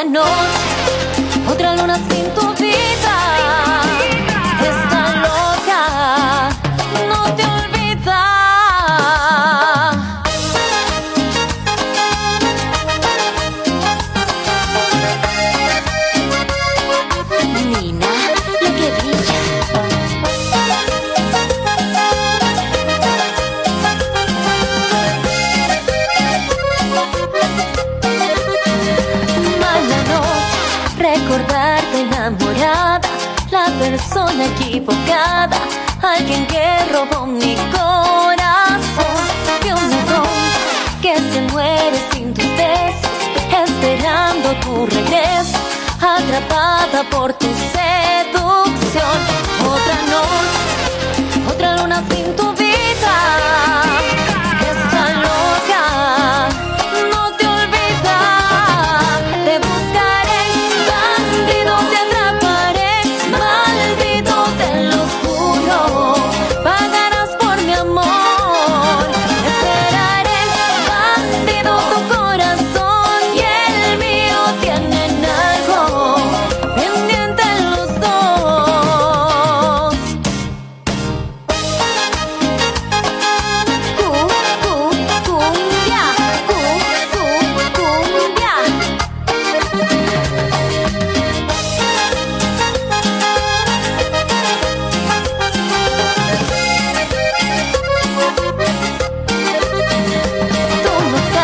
noche, otra luna sin tu vida. Está loca, no te olvida. Nina, la que brilla. Mala noche, recordarte enamorada, la persona equivocada, alguien que robó mi corazón. De un ladrón que se muere sin tus besos, esperando tu regreso, atrapada por tu ser.